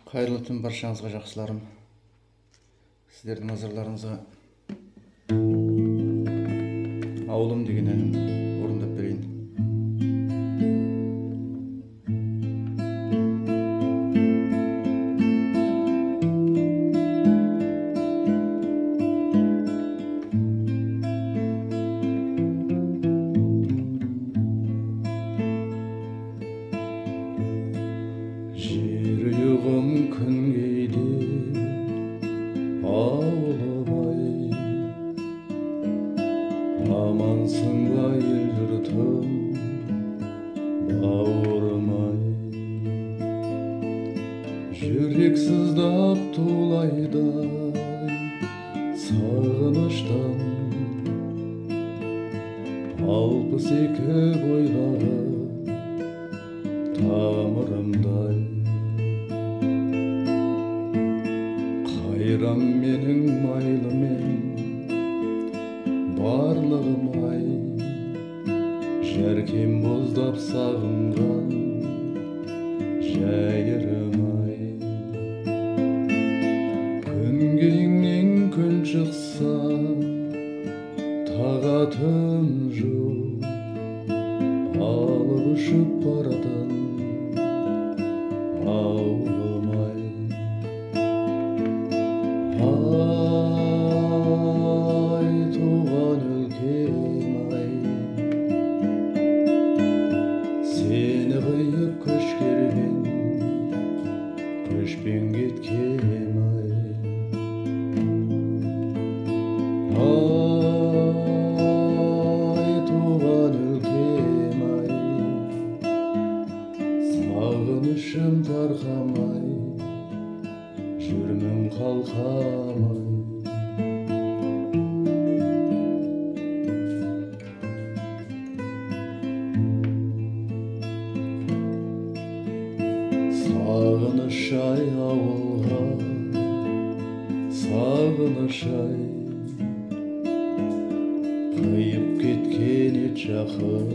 Қайырлы түн баршаңызға, жақсыларым. Сіздердің назарларыңызға ауылым деген әнін орындап берейін. Жүрегім күн кейде ауылым-ай, амансың ба ел-жұртым, бауырым-ай. Жүрек сыздап тулайдай сағыныштан, 62 бойдағы тамырымдай. Қайран менің майлымен барлығым-ай, жәркем боздап сағынған жәйірім-ай. Күнгейіңнен күн шықса тағатым жоқ, алып ұшып баратын ауылым-ай. Ай, туған өлкем-ай, сені қиып көшкермен, көшпен кеткем-ай. Ай, туған өлкем-ай, сағынышым тарқамай, жүрмін қалқамай. Сағыныш-ай ауылға, сағыныш-ай, қиып кеткен ет жақын,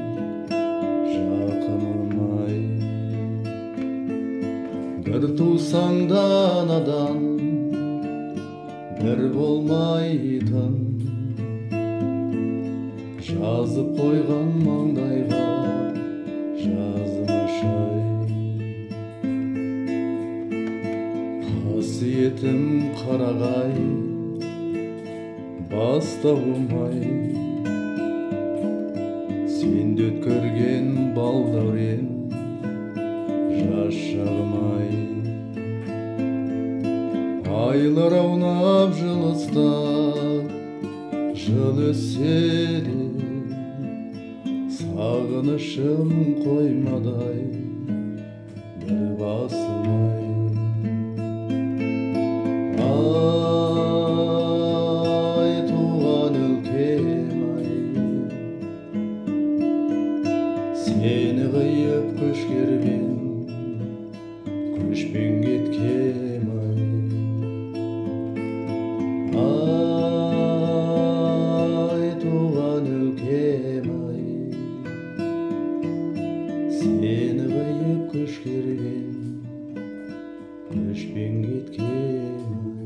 жақыным-ай. Бір тусаң да анадан, бір болмайтын, жазып қойған маңдайға жазмыш-ай. Қасиетім қарағай, бастауым-ай, сенде өткерген бал дәурен, жас шағым-ай. Айлар аунап жылыстап, жыл өссе де, сағынышым қоймадай бір басым-ай. Ай, туған өлкем-ай, сені қиып көшкермен, көшпен кеткем-ай. Ай, туған өлкем-ай, сені қиып көшкермен, көшпен кеткем-ай.